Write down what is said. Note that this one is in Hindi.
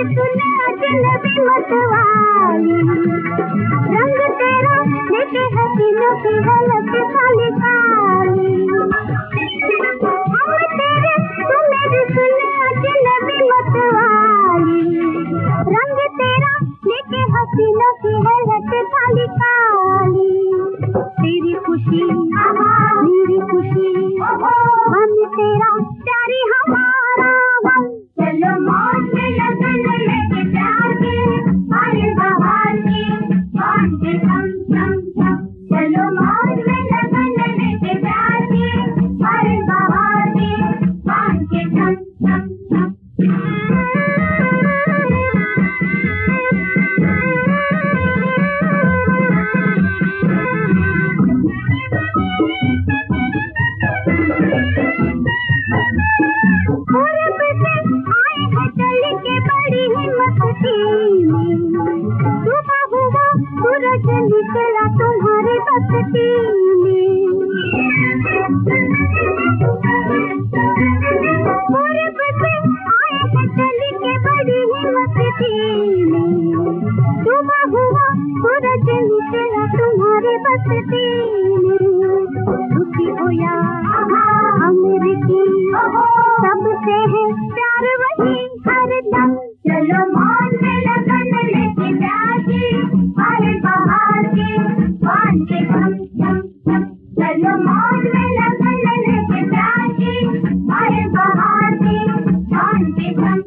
सुने अजनबी मतवाली, रंग तेरा लेके हसीनों की हलक काली काली। हम तेरे तू मेरे सुने अजनबी मतवाली, रंग तेरा लेके हसीनों की हलक काली काली। तेरी खुशी मेरी खुशी, मन तेरा प्यारी हमारा हम। चलो मौज में लगन लेके जाके आए बाहर की बांध के थम थम थम। चलो मौज में लगन लेके जाके आए बाहर की बांध के थम थम थम। पूरब से आए हैं चल के बड़ी हिम्मती में, सुबह हुआ सूरज निकला तुम्हारी बस्ती में। पूरब से आए हैं चल के बड़ी हिम्मती में, सुबह हुआ सूरज निकला तुम्हारी बस्ती में। दुखी हो या अमेरिकी सबसे है प्यार वही हरदम। चलो मौज में लगन लेके जाके आए बाहर के बांध के थम थम थम। चलो मौज में लगन लेके जाके आए बाहर के बांध के थम